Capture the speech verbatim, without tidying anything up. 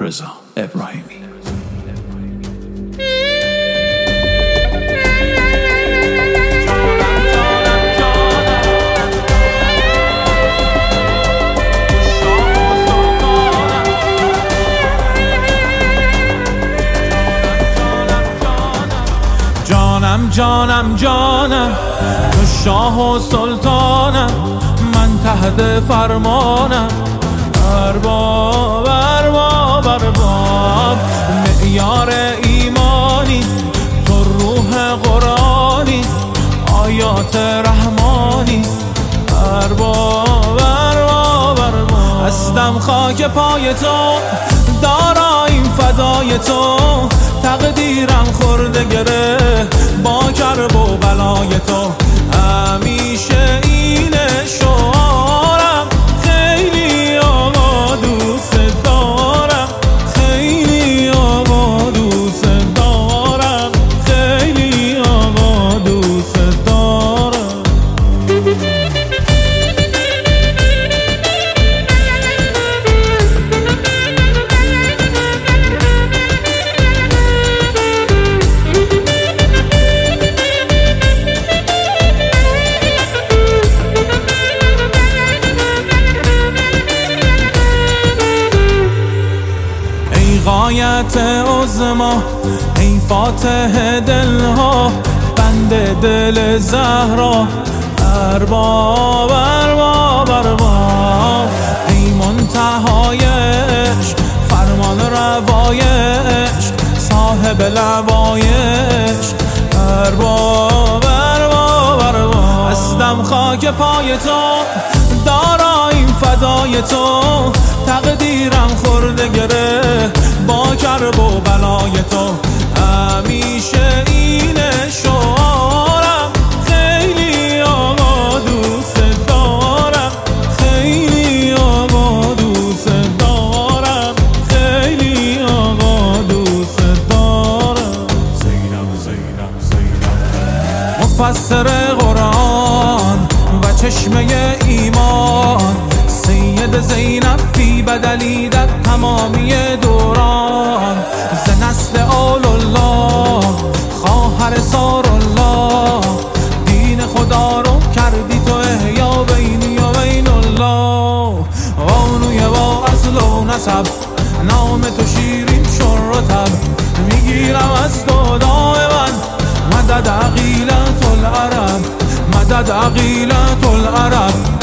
رضا ابراهیمی. جانم جانم جانم تو شاه و سلطانم، من تحت فرمانم، ارباب ارباب ارباب معیار ایمانی، تو روح قرآنی، آیات رحمانی، ارباب ارباب ارباب هستم خاک پای تو، داراییم فدای تو، تقدیرم خورده گره با کرب و بلای تو، همیشه اینه شعارم، خیلی آقا دوست دارم، خیلی آقا دوست دارم، خیلی آقا دوست دارم. غایت عظما ای فاتح دلها، بند دل زهرا، ارباب ارباب ارباب ای منتهایش، فرمان روایش، صاحب لوایش، ارباب ارباب ارباب هستم خاک پای تو، داراییم فدای تو، تقدیرم خورده گره با کرب و بلای تو، همیشه اینه شعارم، خیلی آقا دوست دارم، خیلی آقا دوست دارم، خیلی آقا دوست دارم. زینب زینب زینب مفسر قرآن و چشمه ایمان، سید زینب بی بدلی در تمامی دوران، ز نسل آل الله، خواهر سار الله، دین خدا رو کردی تو احیا بینی و بین الله، قانوی با اصل و نسب، نام تو شیرین شر و تب، میگیرم از تو دائما مدد عقیلت العرب، مدد عقیلت العرب.